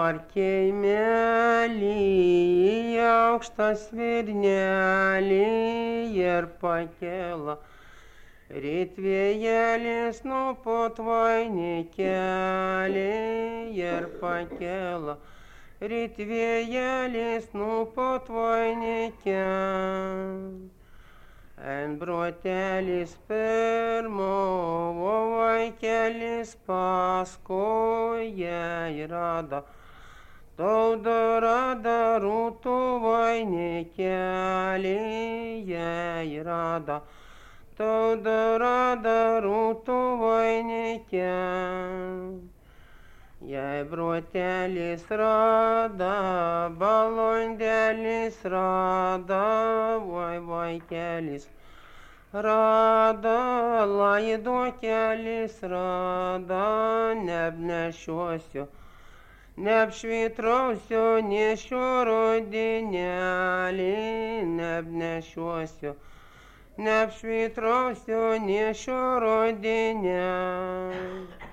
ar keimelį aukštą svirnelį ir pakėla. Ryt vėjelis nuput vainikelį ir pakėla. Ryt vėjelis nuput vainikelį. En brotelis pirmo, o vaikelis paskui jai rada. Tauda rada rūtų vainikelį jai rada. Tauda rada rūtų vainikelį. Jei brotelis rada, balondelis rada, vaikelis rada, laidokelis rada, neapnešiosiu, neapšvitrausiu, nešiu rodinelį, neapnešiosiu, neapšvitrausiu, nešiu rodinelį.